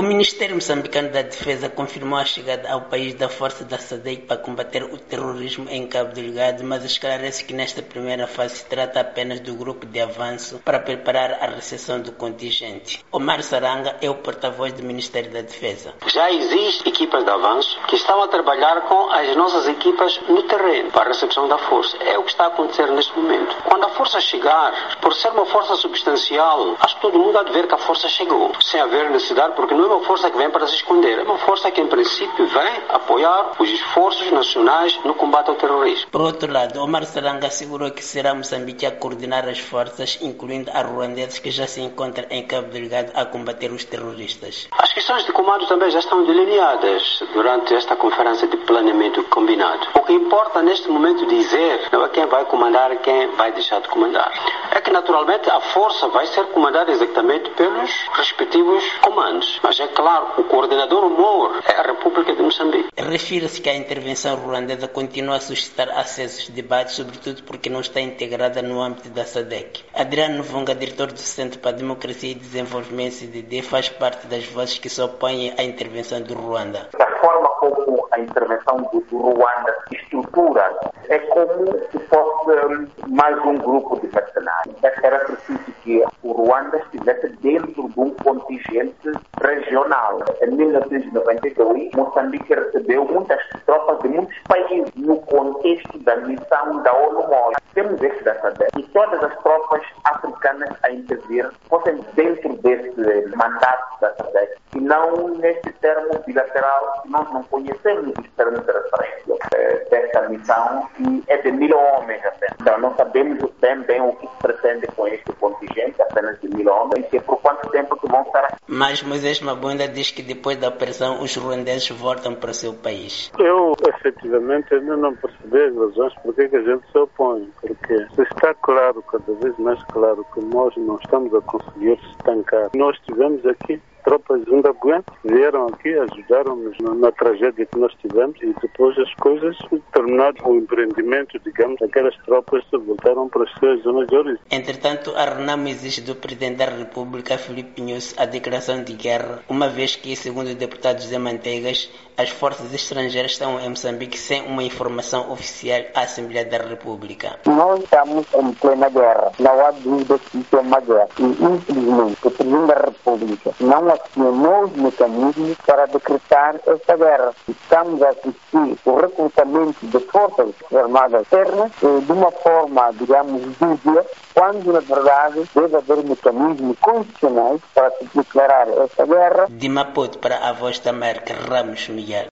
Ministério Moçambicano da Defesa confirmou a chegada ao país da força da SADC para combater o terrorismo em Cabo Delgado, mas esclarece que nesta primeira fase se trata apenas do grupo de avanço para preparar a recepção do contingente. Omar Saranga é o porta-voz do Ministério da Defesa. Já existem equipas de avanço que estão a trabalhar com as nossas equipas no terreno para a recepção da força. É o que está a acontecer neste momento. Quando a força chegar, por ser uma força substancial, acho que todo mundo há de ver que a força chegou, sem haver necessidade, porque não é uma força que vem para se esconder, é uma força que em princípio vem apoiar os esforços nacionais no combate ao terrorismo. Por outro lado, Omar Saranga assegurou que será Moçambique a coordenar as forças, incluindo a ruandeses que já se encontram em Cabo Delgado a combater os terroristas. As questões de comando também já estão delineadas durante esta conferência de planeamento combinado. O que importa neste momento dizer não é quem vai comandar e quem vai deixar de comandar. É que naturalmente a força vai ser comandada exatamente pelos respectivos comandos. Mas é claro, o coordenador maior é a República de Moçambique. Refira-se que a intervenção ruandesa continua a suscitar acessos de debates, sobretudo porque não está integrada no âmbito da SADC. Adriano Vunga, diretor do Centro para a Democracia e Desenvolvimento CDD, faz parte das vozes que se opõem à intervenção do Ruanda. A forma como a intervenção do Ruanda se estrutura é como se fosse mais um grupo de mercenários. Era preciso que o Ruanda estivesse dentro de um contingente regional. Em 1992, Moçambique recebeu muitas tropas de muitos países no contexto da missão da ONU. Temos este da SADC e todas as tropas africanas a intervir fossem dentro desse mandato da SADC e não neste termo bilateral que nós não conhecemos os termos de referência desta missão, que é de 1.000 homens apenas. Então não sabemos bem o que se pretende com este contingente, apenas de 1.000 homens, e por quanto tempo que vão estar. Mas Moisés Mabunda diz que depois da operação os ruandeses voltam para o seu país. Eu, efetivamente, ainda não percebi as razões por que a gente se opõe, porque está claro, cada vez mais claro, que nós não estamos a conseguir estancar. Nós estivemos aqui, tropas zimbabuenses vieram aqui, ajudaram-nos na tragédia que nós tivemos e depois as coisas, terminado o empreendimento, digamos, aquelas tropas voltaram para as suas zonas de origem. Entretanto, a RENAMO exige do Presidente da República, Filipe Nyusi, a declaração de guerra, uma vez que, segundo o deputado José Manteigas, as forças estrangeiras estão em Moçambique sem uma informação oficial à Assembleia da República. Nós estamos em plena guerra, não há dúvida que isso é uma guerra. E, infelizmente, o Presidente da República não acionou os mecanismos para decretar esta guerra. Estamos a assistir o recrutamento de forças armadas externas de uma forma, digamos, dúbia, quando, na verdade, deve haver mecanismos constitucionais para se declarar esta guerra. De Maputo para a Voz da América, Ramos Miguel.